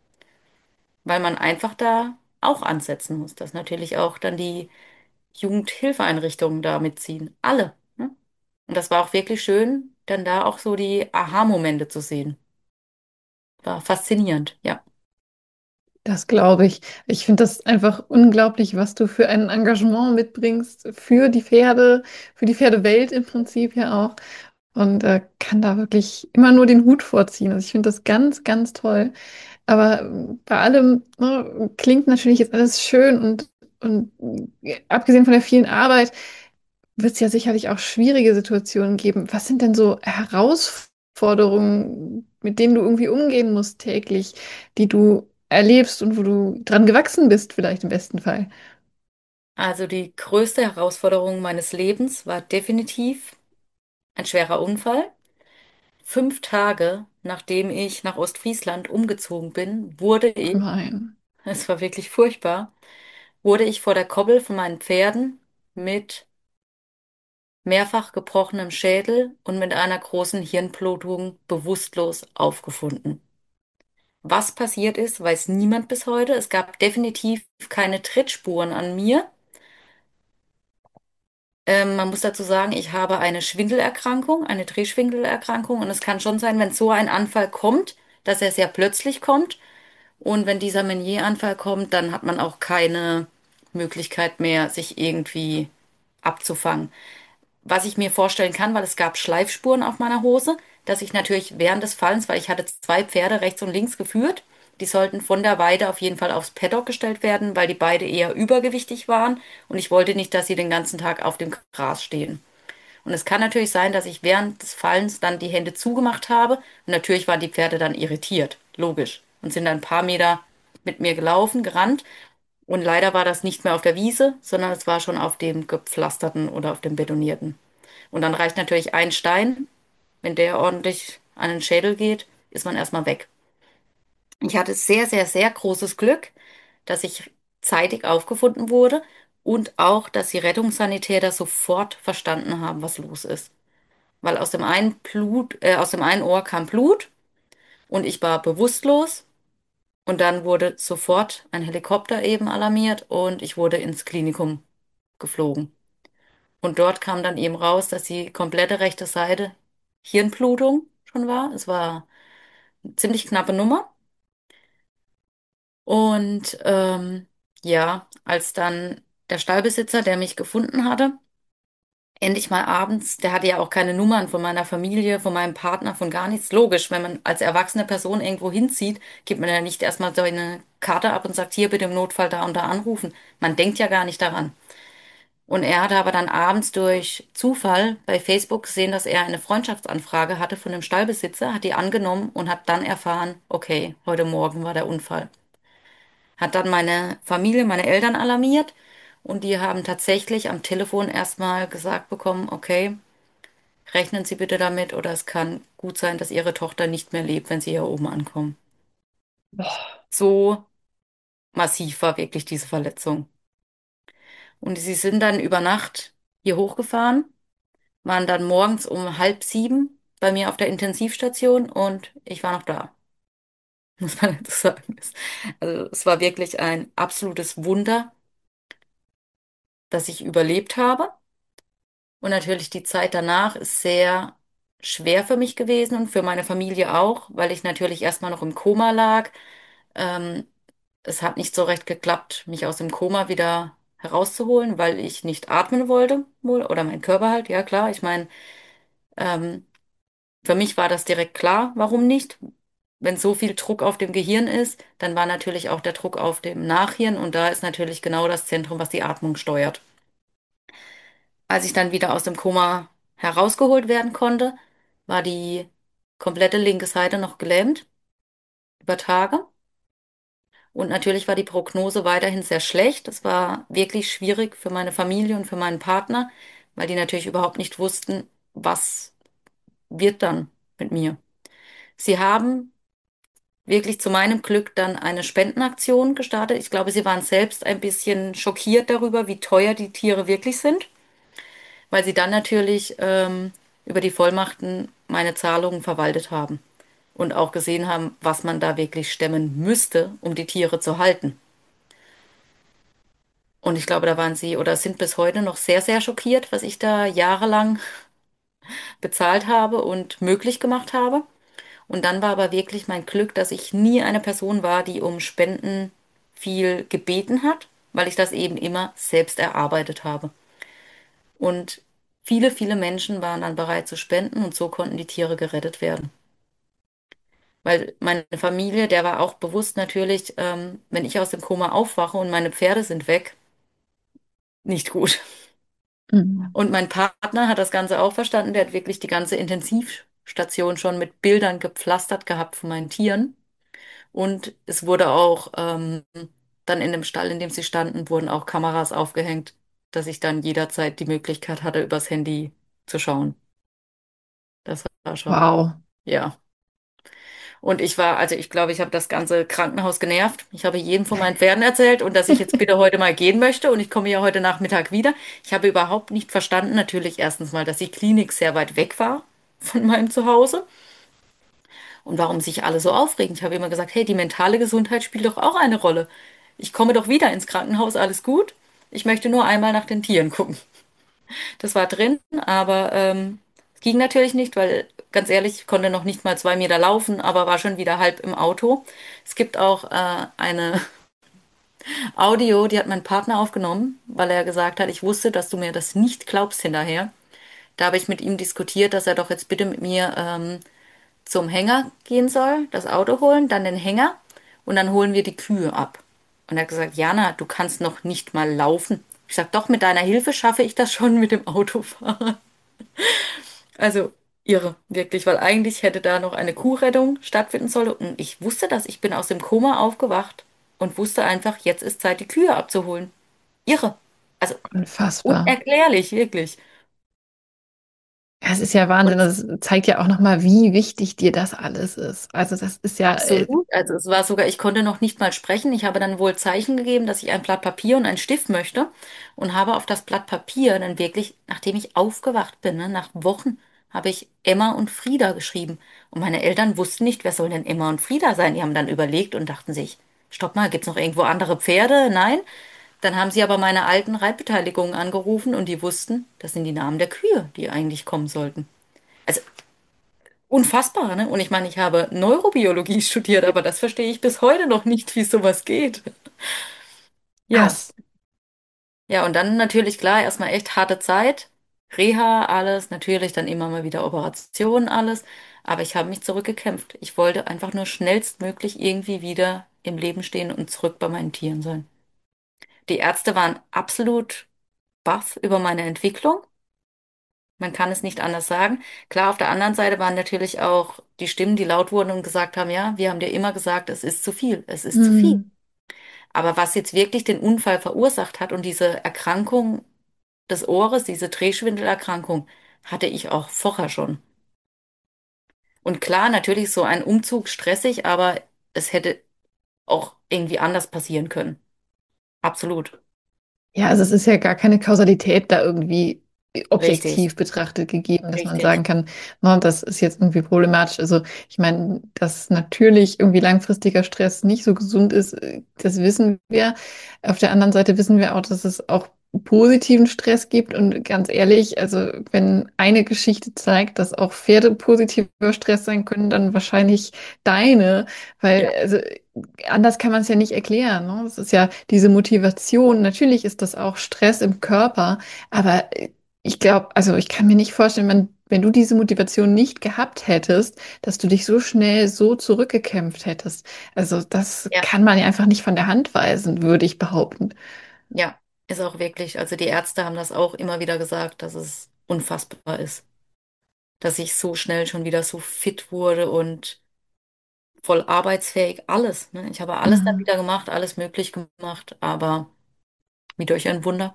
Weil man einfach da auch ansetzen muss, dass natürlich auch dann die Jugendhilfeeinrichtungen da mitziehen. Alle. Ne? Und das war auch wirklich schön, dann da auch so die Aha-Momente zu sehen. War faszinierend, ja. Das glaube ich. Ich finde das einfach unglaublich, was du für ein Engagement mitbringst für die Pferde, für die Pferdewelt im Prinzip ja auch. Und kann da wirklich immer nur den Hut vorziehen. Also ich finde das ganz, ganz toll. Aber bei allem, ne, klingt natürlich jetzt alles schön und abgesehen von der vielen Arbeit wird es ja sicherlich auch schwierige Situationen geben. Was sind denn so Herausforderungen, mit denen du irgendwie umgehen musst täglich, die du erlebst und wo du dran gewachsen bist, vielleicht im besten Fall? Also die größte Herausforderung meines Lebens war definitiv ein schwerer Unfall. 5 Tage, nachdem ich nach Ostfriesland umgezogen bin, wurde Ach ich, nein. es war wirklich furchtbar, wurde ich vor der Koppel von meinen Pferden mit mehrfach gebrochenem Schädel und mit einer großen Hirnblutung bewusstlos aufgefunden. Was passiert ist, weiß niemand bis heute. Es gab definitiv keine Trittspuren an mir. Man muss dazu sagen, ich habe eine Schwindelerkrankung, eine Drehschwindelerkrankung, und es kann schon sein, wenn so ein Anfall kommt, dass er sehr plötzlich kommt. Und wenn dieser Menieranfall kommt, dann hat man auch keine Möglichkeit mehr, sich irgendwie abzufangen. Was ich mir vorstellen kann, weil es gab Schleifspuren auf meiner Hose, dass ich natürlich während des Fallens, weil ich hatte zwei Pferde rechts und links geführt, die sollten von der Weide auf jeden Fall aufs Paddock gestellt werden, weil die beide eher übergewichtig waren und ich wollte nicht, dass sie den ganzen Tag auf dem Gras stehen. Und es kann natürlich sein, dass ich während des Fallens dann die Hände zugemacht habe und natürlich waren die Pferde dann irritiert, logisch, und sind dann ein paar Meter mit mir gelaufen, gerannt und leider war das nicht mehr auf der Wiese, sondern es war schon auf dem gepflasterten oder auf dem betonierten. Und dann reicht natürlich ein Stein. Wenn der ordentlich an den Schädel geht, ist man erstmal weg. Ich hatte sehr, sehr, sehr großes Glück, dass ich zeitig aufgefunden wurde und auch, dass die Rettungssanitäter sofort verstanden haben, was los ist. Weil aus dem einen Ohr kam Blut und ich war bewusstlos und dann wurde sofort ein Helikopter eben alarmiert und ich wurde ins Klinikum geflogen. Und dort kam dann eben raus, dass die komplette rechte Seite Hirnblutung schon war. Es war eine ziemlich knappe Nummer. Und ja, als dann der Stallbesitzer, der mich gefunden hatte, endlich mal abends, der hatte ja auch keine Nummern von meiner Familie, von meinem Partner, von gar nichts. Logisch, wenn man als erwachsene Person irgendwo hinzieht, gibt man ja nicht erstmal so eine Karte ab und sagt, hier bitte im Notfall da und da anrufen. Man denkt ja gar nicht daran. Und er hatte aber dann abends durch Zufall bei Facebook gesehen, dass er eine Freundschaftsanfrage hatte von dem Stallbesitzer, hat die angenommen und hat dann erfahren, okay, heute Morgen war der Unfall. Hat dann meine Familie, meine Eltern alarmiert und die haben tatsächlich am Telefon erstmal gesagt bekommen, okay, rechnen Sie bitte damit oder es kann gut sein, dass Ihre Tochter nicht mehr lebt, wenn Sie hier oben ankommen. Boah, So massiv war wirklich diese Verletzung. Und sie sind dann über Nacht hier hochgefahren, waren dann morgens um 6:30 bei mir auf der Intensivstation und ich war noch da, muss man dazu sagen. Also es war wirklich ein absolutes Wunder, dass ich überlebt habe. Und natürlich die Zeit danach ist sehr schwer für mich gewesen und für meine Familie auch, weil ich natürlich erstmal noch im Koma lag. Ähm, Es hat nicht so recht geklappt, mich aus dem Koma wieder herauszuholen, weil ich nicht atmen wollte, wohl, oder mein Körper halt, ja klar. Ich meine, ähm, für mich war das direkt klar, warum nicht. Wenn so viel Druck auf dem Gehirn ist, dann war natürlich auch der Druck auf dem Nachhirn und da ist natürlich genau das Zentrum, was die Atmung steuert. Als ich dann wieder aus dem Koma herausgeholt werden konnte, war die komplette linke Seite noch gelähmt über Tage. Und natürlich war die Prognose weiterhin sehr schlecht. Es war wirklich schwierig für meine Familie und für meinen Partner, weil die natürlich überhaupt nicht wussten, was wird dann mit mir. Sie haben wirklich zu meinem Glück dann eine Spendenaktion gestartet. Ich glaube, sie waren selbst ein bisschen schockiert darüber, wie teuer die Tiere wirklich sind, weil sie dann natürlich über die Vollmachten meine Zahlungen verwaltet haben und auch gesehen haben, was man da wirklich stemmen müsste, um die Tiere zu halten. Und ich glaube, da waren sie oder sind bis heute noch sehr, sehr schockiert, was ich da jahrelang bezahlt habe und möglich gemacht habe. Und dann war aber wirklich mein Glück, dass ich nie eine Person war, die um Spenden viel gebeten hat, weil ich das eben immer selbst erarbeitet habe. Und viele, viele Menschen waren dann bereit zu spenden und so konnten die Tiere gerettet werden. Weil meine Familie, der war auch bewusst natürlich, wenn ich aus dem Koma aufwache und meine Pferde sind weg, nicht gut. mhm. Und mein Partner hat das Ganze auch verstanden. Der hat wirklich die ganze Intensivstation schon mit Bildern gepflastert gehabt von meinen Tieren. Und es wurde auch dann in dem Stall, in dem sie standen, wurden auch Kameras aufgehängt, dass ich dann jederzeit die Möglichkeit hatte, übers Handy zu schauen. Das war schon, Wow. ja. Und also ich glaube, ich habe das ganze Krankenhaus genervt. Ich habe jedem von meinen Pferden erzählt und dass ich jetzt bitte heute mal gehen möchte und ich komme ja heute Nachmittag wieder. Ich habe überhaupt nicht verstanden, natürlich erstens mal, dass die Klinik sehr weit weg war von meinem Zuhause und warum sich alle so aufregen. Ich habe immer gesagt, hey, die mentale Gesundheit spielt doch auch eine Rolle. Ich komme doch wieder ins Krankenhaus, alles gut. Ich möchte nur einmal nach den Tieren gucken. Das war drin, aber es ging natürlich nicht, weil ganz ehrlich, ich konnte noch nicht mal 2 Meter laufen, aber war schon wieder halb im Auto. Es gibt auch eine Audio, die hat mein Partner aufgenommen, weil er gesagt hat, ich wusste, dass du mir das nicht glaubst hinterher. Da habe ich mit ihm diskutiert, dass er doch jetzt bitte mit mir zum Hänger gehen soll, das Auto holen, dann den Hänger und dann holen wir die Kühe ab. Und er hat gesagt, Jana, du kannst noch nicht mal laufen. Ich sag, doch, mit deiner Hilfe schaffe ich das schon mit dem Autofahren. Also irre, wirklich, weil eigentlich hätte da noch eine Kuhrettung stattfinden sollen. Und ich wusste das. Ich bin aus dem Koma aufgewacht und wusste einfach, jetzt ist Zeit, die Kühe abzuholen. Irre. Also Unfassbar. unerklärlich, wirklich. Ja, es ist ja Wahnsinn. Und Das zeigt ja auch nochmal, wie wichtig dir das alles ist. Also das ist ja, absolut. Also es war sogar, ich konnte noch nicht mal sprechen. Ich habe dann wohl Zeichen gegeben, dass ich ein Blatt Papier und einen Stift möchte und habe auf das Blatt Papier dann wirklich, nachdem ich aufgewacht bin, ne, nach Wochen, habe ich Emma und Frieda geschrieben. Und meine Eltern wussten nicht, wer soll denn Emma und Frieda sein. Die haben dann überlegt und dachten sich, stopp mal, gibt's noch irgendwo andere Pferde? Nein. Dann haben sie aber meine alten Reitbeteiligungen angerufen und die wussten, das sind die Namen der Kühe, die eigentlich kommen sollten. Also unfassbar, ne? Und ich meine, ich habe Neurobiologie studiert, aber das verstehe ich bis heute noch nicht, wie sowas geht. Ja, krass. ja, und dann natürlich klar, erstmal echt harte Zeit. Reha, alles, natürlich dann immer mal wieder Operationen, alles. Aber ich habe mich zurückgekämpft. Ich wollte einfach nur schnellstmöglich irgendwie wieder im Leben stehen und zurück bei meinen Tieren sein. Die Ärzte waren absolut baff über meine Entwicklung. Man kann es nicht anders sagen. Klar, auf der anderen Seite waren natürlich auch die Stimmen, die laut wurden und gesagt haben, ja, wir haben dir immer gesagt, es ist zu viel, es ist zu viel. Hm. Aber was jetzt wirklich den Unfall verursacht hat und diese Erkrankung des Ohres, diese Drehschwindelerkrankung, hatte ich auch vorher schon. Und klar, natürlich ist so ein Umzug stressig, aber es hätte auch irgendwie anders passieren können. Absolut. Ja, also es ist ja gar keine Kausalität da irgendwie Richtig, objektiv betrachtet gegeben, dass man sagen richtig. kann, no, das ist jetzt irgendwie problematisch. Also ich meine, dass natürlich irgendwie langfristiger Stress nicht so gesund ist, das wissen wir. Auf der anderen Seite wissen wir auch, dass es auch positiven Stress gibt. Und ganz ehrlich, also wenn eine Geschichte zeigt, dass auch Pferde positiver Stress sein können, dann wahrscheinlich deine, weil Ja, also anders kann man es ja nicht erklären. Ne? Es ist ja diese Motivation. Natürlich ist das auch Stress im Körper, aber ich glaube, also ich kann mir nicht vorstellen, wenn du diese Motivation nicht gehabt hättest, dass du dich so schnell so zurückgekämpft hättest. Also das ja, kann man ja einfach nicht von der Hand weisen, würde ich behaupten. ja. Ist auch wirklich, also die Ärzte haben das auch immer wieder gesagt, dass es unfassbar ist, dass ich so schnell schon wieder so fit wurde und voll arbeitsfähig, alles. Ne? Ich habe alles dann Mhm. wieder gemacht, alles möglich gemacht, aber wie durch ein Wunder.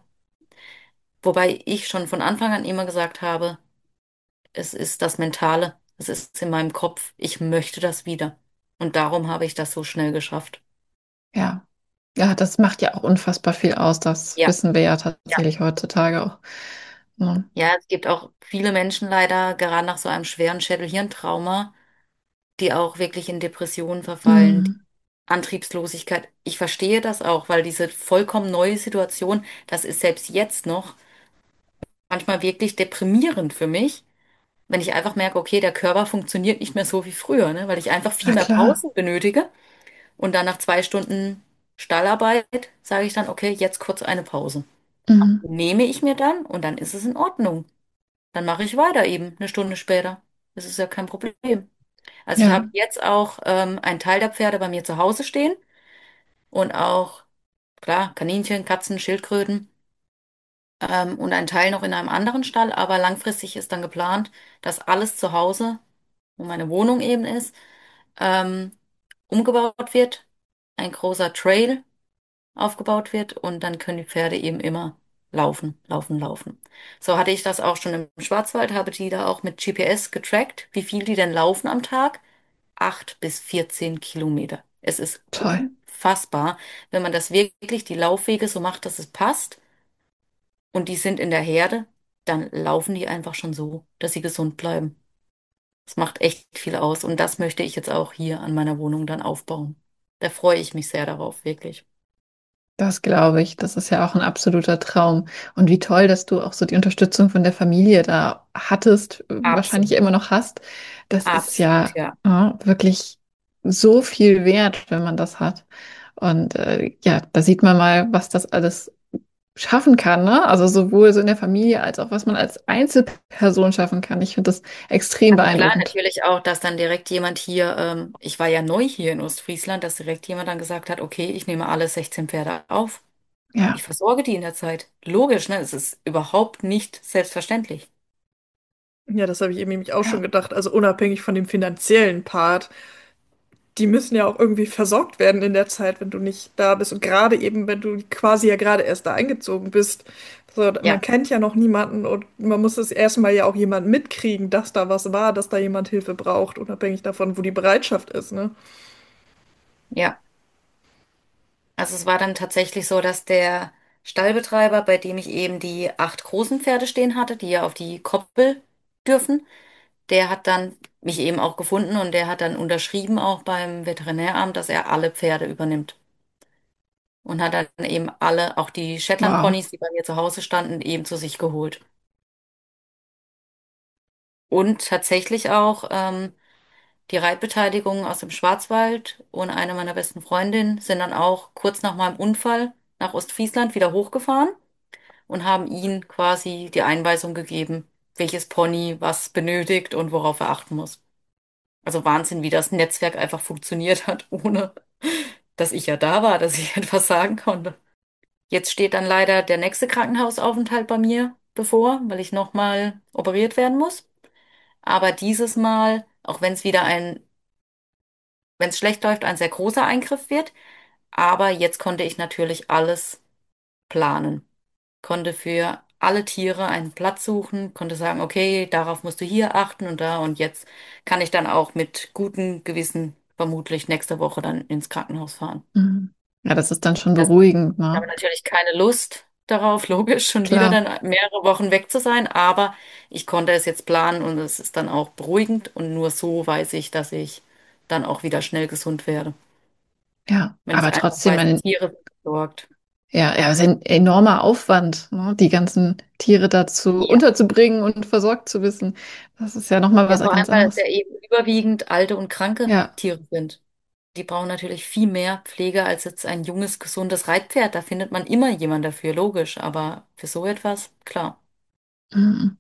Wobei ich schon von Anfang an immer gesagt habe, es ist das Mentale, es ist in meinem Kopf, ich möchte das wieder. Und darum habe ich das so schnell geschafft. Ja. Ja, das macht ja auch unfassbar viel aus. Das Ja, wissen wir ja ja. tatsächlich heutzutage auch. Ja. Ja, es gibt auch viele Menschen leider, gerade nach so einem schweren Schädel-Hirn-Trauma, die auch wirklich in Depressionen verfallen, die Mhm. Antriebslosigkeit. Ich verstehe das auch, weil diese vollkommen neue Situation, das ist selbst jetzt noch manchmal wirklich deprimierend für mich, wenn ich einfach merke, okay, der Körper funktioniert nicht mehr so wie früher, ne? Weil ich einfach viel Na mehr klar. Pausen benötige und dann nach 2 Stunden Stallarbeit sage ich dann, okay, jetzt kurz eine Pause. Mhm. Nehme ich mir dann und dann ist es in Ordnung. Dann mache ich weiter eben eine Stunde später. Das ist ja kein Problem. Also ich habe Ja. jetzt auch einen Teil der Pferde bei mir zu Hause stehen und auch, klar, Kaninchen, Katzen, Schildkröten und einen Teil noch in einem anderen Stall, aber langfristig ist dann geplant, dass alles zu Hause, wo meine Wohnung eben ist, ähm, umgebaut wird, ein großer Trail aufgebaut wird und dann können die Pferde eben immer laufen, laufen, laufen. So hatte ich das auch schon im Schwarzwald, habe die da auch mit GPS getrackt, wie viel die denn laufen am Tag. 8 bis 14 Kilometer. Es ist Toll. unfassbar, wenn man das wirklich die Laufwege so macht, dass es passt und die sind in der Herde, dann laufen die einfach schon so, dass sie gesund bleiben. Das macht echt viel aus und das möchte ich jetzt auch hier an meiner Wohnung dann aufbauen. Da freue ich mich sehr darauf, wirklich. Das glaube ich. Das ist ja auch ein absoluter Traum. Und wie toll, dass du auch so die Unterstützung von der Familie da hattest, wahrscheinlich Absolut, immer noch hast. Das ist absolut, ja, ja. wirklich so viel wert, wenn man das hat. Und ja, da sieht man mal, was das alles schaffen kann, ne? Also sowohl so in der Familie als auch was man als Einzelperson schaffen kann. Ich finde das extrem Also klar, beeindruckend. natürlich auch, dass dann direkt jemand hier, ich war ja neu hier in Ostfriesland, dass direkt jemand dann gesagt hat, okay, ich nehme alle 16 Pferde auf. Ich Ja, versorge die in der Zeit. Logisch, ne? Es ist überhaupt nicht selbstverständlich. Ja, das habe ich eben nämlich auch schon ja, gedacht. Also unabhängig von dem finanziellen Part, die müssen ja auch irgendwie versorgt werden in der Zeit, wenn du nicht da bist. Und gerade eben, wenn du quasi ja gerade erst da eingezogen bist. So, man Ja, kennt ja noch niemanden und man muss es erstmal ja auch jemand mitkriegen, dass da was war, dass da jemand Hilfe braucht, unabhängig davon, wo die Bereitschaft ist, ne? ja. Also es war dann tatsächlich so, dass der Stallbetreiber, bei dem ich eben die 8 großen Pferde stehen hatte, die ja auf die Koppel dürfen, der hat dann mich eben auch gefunden und der hat dann unterschrieben auch beim Veterinäramt, dass er alle Pferde übernimmt. Und hat dann eben alle, auch die wow. Shetland-Ponys, die bei mir zu Hause standen, eben zu sich geholt. Und tatsächlich auch die Reitbeteiligung aus dem Schwarzwald und eine meiner besten Freundinnen sind dann auch kurz nach meinem Unfall nach Ostfriesland wieder hochgefahren und haben ihm quasi die Einweisung gegeben, welches Pony was benötigt und worauf er achten muss. Also Wahnsinn, wie das Netzwerk einfach funktioniert hat, ohne dass ich ja da war, dass ich etwas sagen konnte. Jetzt steht dann leider der nächste Krankenhausaufenthalt bei mir bevor, weil ich nochmal operiert werden muss. Aber dieses Mal, auch wenn es schlecht läuft, ein sehr großer Eingriff wird. Aber jetzt konnte ich natürlich alles planen. Konnte für alle Tiere einen Platz suchen, konnte sagen, okay, darauf musst du hier achten und da. Und jetzt kann ich dann auch mit gutem Gewissen vermutlich nächste Woche dann ins Krankenhaus fahren. Mhm. Ja, das ist dann schon Das beruhigend, Ich ne? habe natürlich keine Lust darauf, logisch, schon wieder Klar. dann mehrere Wochen weg zu sein, aber ich konnte es jetzt planen und es ist dann auch beruhigend und nur so weiß ich, dass ich dann auch wieder schnell gesund werde. Ja, Wenn aber ich einfach trotzdem weiß, die ein, Tiere sind versorgt. ja, ja, es ist ein enormer Aufwand, ne? Die ganzen Tiere dazu Ja. unterzubringen und versorgt zu wissen. Das ist ja nochmal Ja, was vor allem, ganz weil es anderes. ja eben überwiegend alte und kranke Ja. Tiere sind. Die brauchen natürlich viel mehr Pflege als jetzt ein junges, gesundes Reitpferd. Da findet man immer jemand dafür, logisch, aber für so etwas, klar. Mhm.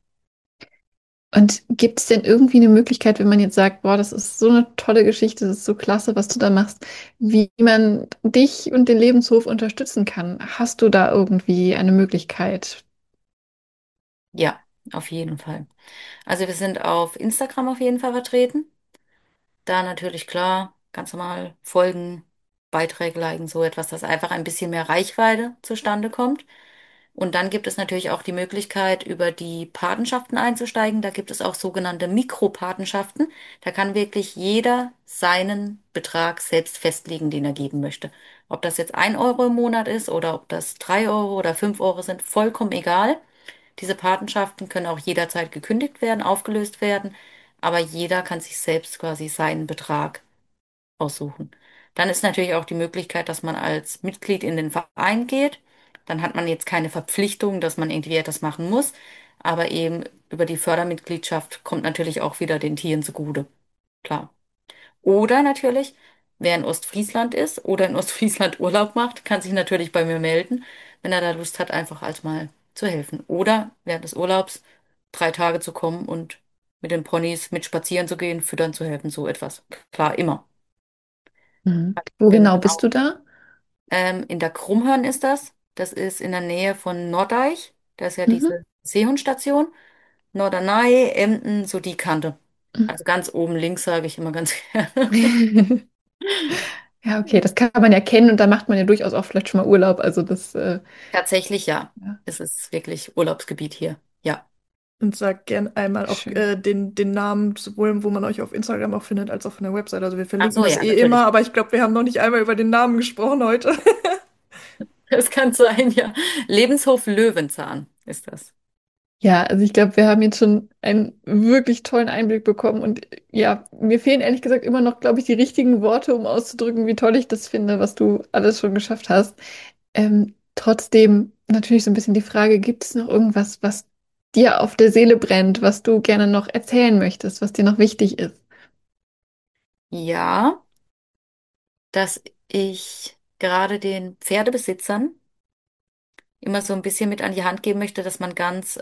Und gibt es denn irgendwie eine Möglichkeit, wenn man jetzt sagt, boah, das ist so eine tolle Geschichte, das ist so klasse, was du da machst, wie man dich und den Lebenshof unterstützen kann? Hast du da irgendwie eine Möglichkeit? Ja, auf jeden Fall. Also wir sind auf Instagram auf jeden Fall vertreten. Da natürlich klar, ganz normal folgen, Beiträge liken, so etwas, dass einfach ein bisschen mehr Reichweite zustande kommt. Und dann gibt es natürlich auch die Möglichkeit, über die Patenschaften einzusteigen. Da gibt es auch sogenannte Mikropatenschaften. Da kann wirklich jeder seinen Betrag selbst festlegen, den er geben möchte. Ob das jetzt 1 Euro im Monat ist oder ob das 3 Euro oder 5 Euro sind, vollkommen egal. Diese Patenschaften können auch jederzeit gekündigt werden, aufgelöst werden, aber jeder kann sich selbst quasi seinen Betrag aussuchen. Dann ist natürlich auch die Möglichkeit, dass man als Mitglied in den Verein geht. Dann hat man jetzt keine Verpflichtung, dass man irgendwie etwas machen muss, aber eben über die Fördermitgliedschaft kommt natürlich auch wieder den Tieren zugute. Klar. Oder natürlich, wer in Ostfriesland ist oder in Ostfriesland Urlaub macht, kann sich natürlich bei mir melden, wenn er da Lust hat, einfach als mal zu helfen. Oder während des Urlaubs 3 Tage zu kommen und mit den Ponys mit spazieren zu gehen, füttern zu helfen, so etwas. Klar, immer. Mhm. Wo genau bist Genau. du da? In der Krummhörn ist das. Das ist in der Nähe von Norddeich. Da ist ja Mhm. diese Seehundstation. Norderney, Emden, so die Kante. Also ganz oben links, sage ich immer ganz gerne. Ja, okay, das kann man ja kennen und da macht man ja durchaus auch vielleicht schon mal Urlaub. Also das, Tatsächlich ja. ja. Es ist wirklich Urlaubsgebiet hier. Ja. Und sag gern einmal auch Schön. den Namen, sowohl wo man euch auf Instagram auch findet, als auch von der Website. Also wir Ach verlinken so, das ja, eh immer, natürlich. aber ich glaube, wir haben noch nicht einmal über den Namen gesprochen heute. Das kann sein, ja. Lebenshof Löwenzahn ist das. Ja, also ich glaube, wir haben jetzt schon einen wirklich tollen Einblick bekommen und ja, mir fehlen ehrlich gesagt immer noch, glaube ich, die richtigen Worte, um auszudrücken, wie toll ich das finde, was du alles schon geschafft hast. Trotzdem natürlich so ein bisschen die Frage, gibt es noch irgendwas, was dir auf der Seele brennt, was du gerne noch erzählen möchtest, was dir noch wichtig ist? Ja, dass ich gerade den Pferdebesitzern immer so ein bisschen mit an die Hand geben möchte, dass man ganz,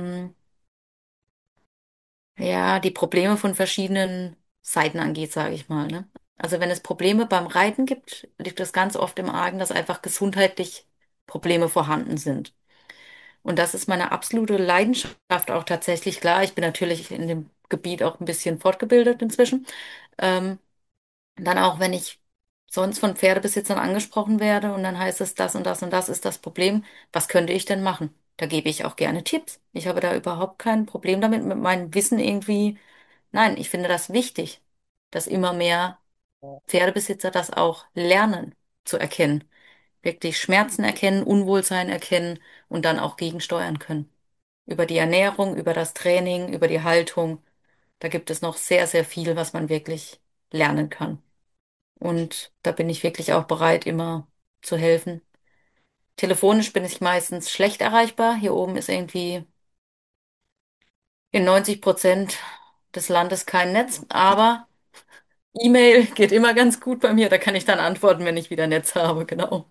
ja, die Probleme von verschiedenen Seiten angeht, sage ich mal, ne? Also wenn es Probleme beim Reiten gibt, liegt das ganz oft im Argen, dass einfach gesundheitlich Probleme vorhanden sind. Und das ist meine absolute Leidenschaft auch tatsächlich. Klar, ich bin natürlich in dem Gebiet auch ein bisschen fortgebildet inzwischen. Ähm, Dann auch, wenn ich sonst von Pferdebesitzern angesprochen werde und dann heißt es, das und das und das ist das Problem, was könnte ich denn machen? Da gebe ich auch gerne Tipps. Ich habe da überhaupt kein Problem damit, mit meinem Wissen irgendwie. Nein, ich finde das wichtig, dass immer mehr Pferdebesitzer das auch lernen zu erkennen. Wirklich Schmerzen erkennen, Unwohlsein erkennen und dann auch gegensteuern können. Über die Ernährung, über das Training, über die Haltung. Da gibt es noch sehr, sehr viel, was man wirklich lernen kann. Und da bin ich wirklich auch bereit, immer zu helfen. Telefonisch bin ich meistens schlecht erreichbar. Hier oben ist irgendwie in 90% des Landes kein Netz, aber E-Mail geht immer ganz gut bei mir. Da kann ich dann antworten, wenn ich wieder Netz habe, genau.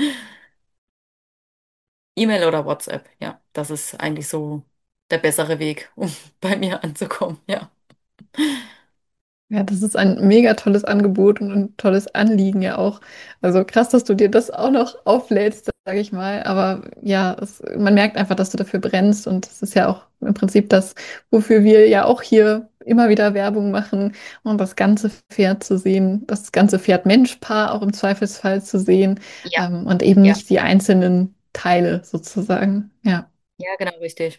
E-Mail oder WhatsApp, ja, das ist eigentlich so der bessere Weg, um bei mir anzukommen, ja. Ja, das ist ein mega tolles Angebot und ein tolles Anliegen ja auch. Also krass, dass du dir das auch noch auflädst, sage ich mal. Aber ja, man merkt einfach, dass du dafür brennst und das ist ja auch im Prinzip das, wofür wir ja auch hier immer wieder Werbung machen und das ganze Pferd zu sehen, das ganze Pferd-Mensch-Paar auch im Zweifelsfall zu sehen, Ja, und eben ja, nicht die einzelnen Teile sozusagen. Ja. ja, genau, richtig.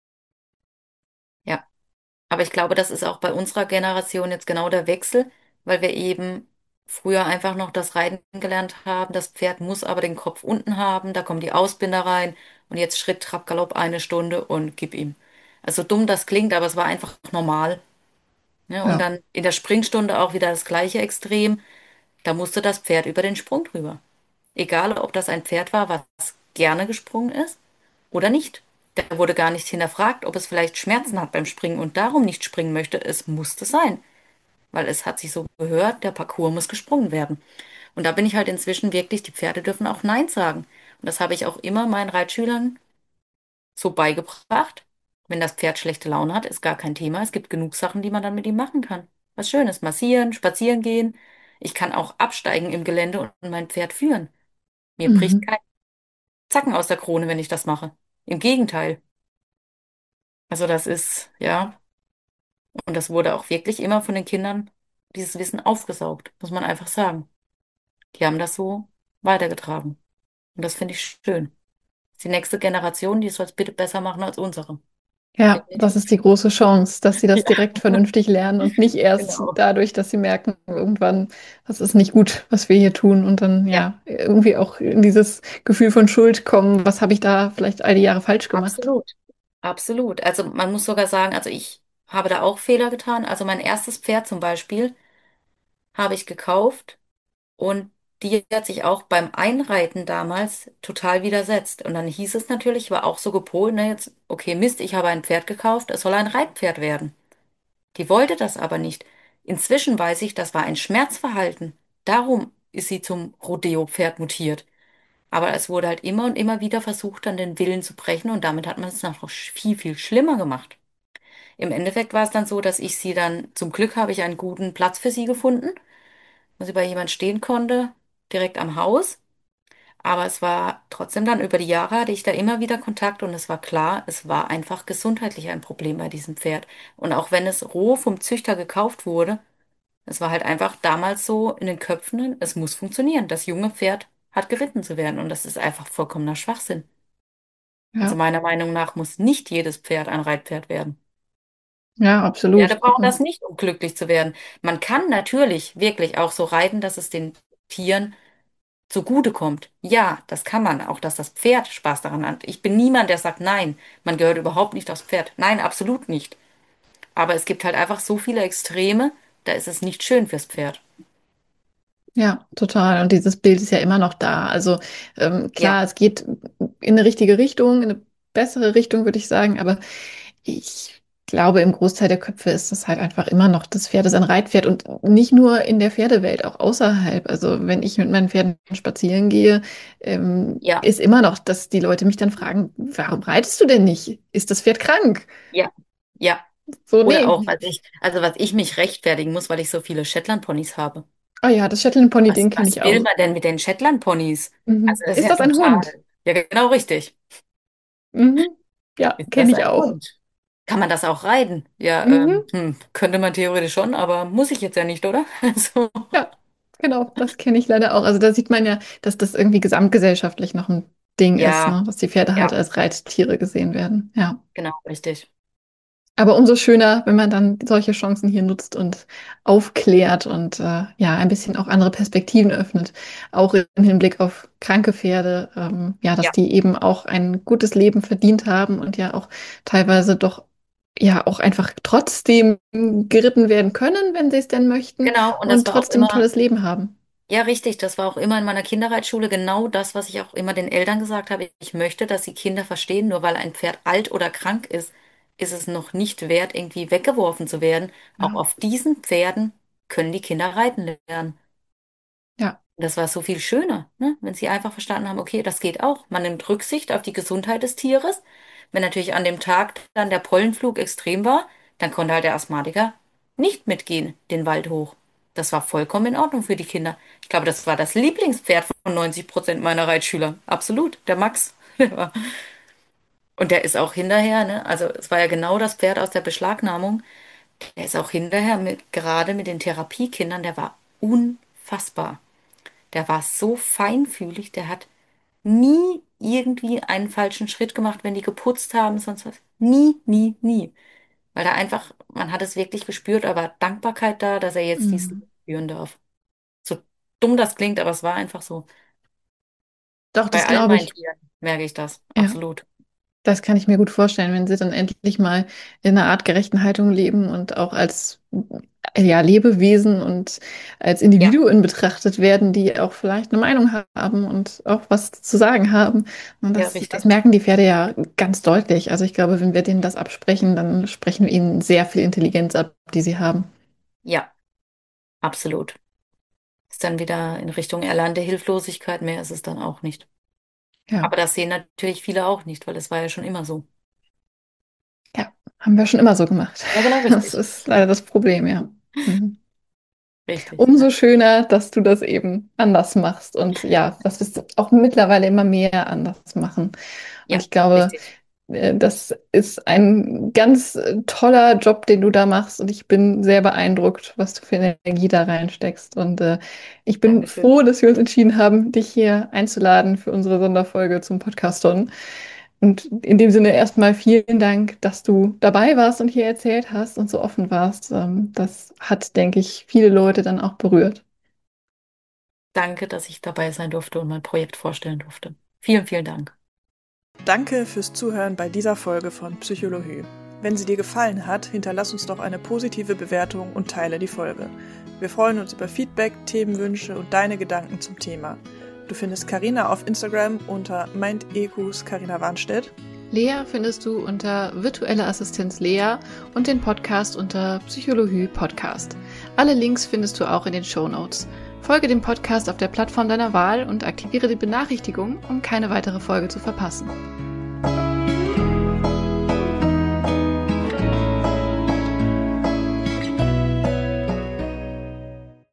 Ja. Aber ich glaube, das ist auch bei unserer Generation jetzt genau der Wechsel, weil wir eben früher einfach noch das Reiten gelernt haben. Das Pferd muss aber den Kopf unten haben, da kommen die Ausbinder rein und jetzt Schritt, Trab, Galopp 1 Stunde und gib ihm. Also dumm das klingt, aber es war einfach normal. Ne? Und Ja. dann in der Springstunde auch wieder das gleiche Extrem. Da musste das Pferd über den Sprung drüber. Egal, ob das ein Pferd war, was gerne gesprungen ist oder nicht. Da wurde gar nicht hinterfragt, ob es vielleicht Schmerzen hat beim Springen und darum nicht springen möchte. Es musste sein, weil es hat sich so gehört, der Parcours muss gesprungen werden. Und da bin ich halt inzwischen wirklich, die Pferde dürfen auch Nein sagen. Und das habe ich auch immer meinen Reitschülern so beigebracht. Wenn das Pferd schlechte Laune hat, ist gar kein Thema. Es gibt genug Sachen, die man dann mit ihm machen kann. Was Schönes, massieren, spazieren gehen. Ich kann auch absteigen im Gelände und mein Pferd führen. Mir bricht Mhm. kein Zacken aus der Krone, wenn ich das mache. Im Gegenteil. Also das ist, ja, und das wurde auch wirklich immer von den Kindern, dieses Wissen aufgesaugt, muss man einfach sagen. Die haben das so weitergetragen. Und das finde ich schön. Die nächste Generation, die soll es bitte besser machen als unsere. Ja, das Definitiv. ist die große Chance, dass sie das Ja, direkt vernünftig lernen und nicht erst genau. dadurch, dass sie merken, irgendwann, das ist nicht gut, was wir hier tun und dann Ja, ja irgendwie auch in dieses Gefühl von Schuld kommen, was habe ich da vielleicht all die Jahre falsch gemacht? absolut. Absolut. Also man muss sogar sagen, also ich habe da auch Fehler getan. Also mein erstes Pferd zum Beispiel habe ich gekauft. Und die hat sich auch beim Einreiten damals total widersetzt. Und dann hieß es natürlich, ich war auch so gepolt, ne, jetzt, okay, Mist, ich habe ein Pferd gekauft, es soll ein Reitpferd werden. Die wollte das aber nicht. Inzwischen weiß ich, das war ein Schmerzverhalten. Darum ist sie zum Rodeo-Pferd mutiert. Aber es wurde halt immer und immer wieder versucht, dann den Willen zu brechen und damit hat man es noch viel, viel schlimmer gemacht. Im Endeffekt war es dann so, dass ich sie dann, zum Glück habe ich einen guten Platz für sie gefunden, wo sie bei jemand stehen konnte, direkt am Haus. Aber es war trotzdem dann über die Jahre hatte ich da immer wieder Kontakt und es war klar, es war einfach gesundheitlich ein Problem bei diesem Pferd. Und auch wenn es roh vom Züchter gekauft wurde, es war halt einfach damals so in den Köpfen, es muss funktionieren. Das junge Pferd hat geritten zu werden und das ist einfach vollkommener Schwachsinn. Also Ja, meiner Meinung nach muss nicht jedes Pferd ein Reitpferd werden. ja, Pferde absolut. brauchen das nicht, um glücklich zu werden. Man kann natürlich wirklich auch so reiten, dass es den Tieren zugutekommt. Ja, das kann man, auch dass das Pferd Spaß daran hat. Ich bin niemand, der sagt, nein, man gehört überhaupt nicht aufs Pferd. Nein, absolut nicht. Aber es gibt halt einfach so viele Extreme, da ist es nicht schön fürs Pferd. Ja, total. Und dieses Bild ist ja immer noch da. Also Ja, klar, es geht in eine richtige Richtung, in eine bessere Richtung, würde ich sagen. Aber ich glaube, im Großteil der Köpfe ist das halt einfach immer noch, das Pferd ist ein Reitpferd und nicht nur in der Pferdewelt, auch außerhalb. Also wenn ich mit meinen Pferden spazieren gehe, ja, ist immer noch, dass die Leute mich dann fragen, warum reitest du denn nicht? Ist das Pferd krank? ja, ja. So, Oder nee. auch, was ich mich rechtfertigen muss, weil ich so viele Shetland-Ponys habe. Oh ja, das Shetland Pony, Was, den kenne was ich will auch. man denn mit den Shetland-Ponys? Also Mhm. das ist Ist ja das ein Hund? total. Ja, genau richtig. Mhm. Ja, Ist kenne das ich ein auch. Hund? Kann man das auch reiten? Ja, Mhm. könnte man theoretisch schon, aber muss ich jetzt ja nicht, oder? Also, Ja, genau, das kenne ich leider auch. Also da sieht man ja, dass das irgendwie gesamtgesellschaftlich noch ein Ding ist, ja, ne? Dass die Pferde halt ja, als Reittiere gesehen werden. Ja. genau, richtig. Aber umso schöner, wenn man dann solche Chancen hier nutzt und aufklärt und ja, ein bisschen auch andere Perspektiven öffnet. Auch im Hinblick auf kranke Pferde, ja, dass Ja, die eben auch ein gutes Leben verdient haben und ja auch teilweise doch ja auch einfach trotzdem geritten werden können, wenn sie es denn möchten genau. Und das und war auch trotzdem ein immer, tolles Leben haben. ja, richtig, das war auch immer in meiner Kinderreitschule genau das, was ich auch immer den Eltern gesagt habe. Ich möchte, dass die Kinder verstehen, nur weil ein Pferd alt oder krank ist, ist es noch nicht wert, irgendwie weggeworfen zu werden. Auch Ja, auf diesen Pferden können die Kinder reiten lernen. ja. Und das war so viel schöner, ne? Wenn sie einfach verstanden haben, okay, das geht auch. Man nimmt Rücksicht auf die Gesundheit des Tieres. Wenn natürlich an dem Tag dann der Pollenflug extrem war, dann konnte halt der Asthmatiker nicht mitgehen, den Wald hoch. Das war vollkommen in Ordnung für die Kinder. Ich glaube, das war das Lieblingspferd von 90% meiner Reitschüler. Absolut, der Max. Der war- Und der ist auch hinterher, ne? Also es war ja genau das Pferd aus der Beschlagnahmung. Der ist auch hinterher gerade mit den Therapiekindern, der war unfassbar. Der war so feinfühlig, der hat nie irgendwie einen falschen Schritt gemacht, wenn die geputzt haben, sonst was. Nie, nie, nie. Weil da einfach, man hat es wirklich gespürt, aber Dankbarkeit da, dass er jetzt dies Mhm. führen darf. So dumm das klingt, aber es war einfach so. Doch, Bei das all glaube meinen ich. Tieren merke ich das. Ja. Absolut. Das kann ich mir gut vorstellen, wenn sie dann endlich mal in einer Art gerechten Haltung leben und auch als ja, Lebewesen und als Ja, Individuen betrachtet werden, die auch vielleicht eine Meinung haben und auch was zu sagen haben. Und ja, das richtig. merken die Pferde ja ganz deutlich. Also ich glaube, wenn wir denen das absprechen, dann sprechen wir ihnen sehr viel Intelligenz ab, die sie haben. Ja, absolut. Ist dann wieder in Richtung erlernte Hilflosigkeit, mehr ist es dann auch nicht. Ja, Aber das sehen natürlich viele auch nicht, weil es war ja schon immer so. ja, haben wir schon immer so gemacht. Ja, genau Das richtig. ist leider das Problem, ja. Mhm. Richtig. Ja, Umso schöner, dass du das eben anders machst und ja, dass wir es auch mittlerweile immer mehr anders machen. Und ja, ich glaube, richtig. das ist ein ganz toller Job, den du da machst und ich bin sehr beeindruckt, was du für Energie da reinsteckst. Und ich bin Dankeschön. froh, dass wir uns entschieden haben, dich hier einzuladen für unsere Sonderfolge zum Podcaston. Und in dem Sinne erstmal vielen Dank, dass du dabei warst und hier erzählt hast und so offen warst. Das hat, denke ich, viele Leute dann auch berührt. Danke, dass ich dabei sein durfte und mein Projekt vorstellen durfte. Vielen, vielen Dank. Danke fürs Zuhören bei dieser Folge von Psychologie. Wenn sie dir gefallen hat, hinterlass uns doch eine positive Bewertung und teile die Folge. Wir freuen uns über Feedback, Themenwünsche und deine Gedanken zum Thema. Du findest Carina auf Instagram unter MindEQs Carina Warnstedt. Lea findest du unter Virtuelle Assistenz Lea und den Podcast unter Psychologie Podcast. Alle Links findest du auch in den Shownotes. Folge dem Podcast auf der Plattform deiner Wahl und aktiviere die Benachrichtigung, um keine weitere Folge zu verpassen.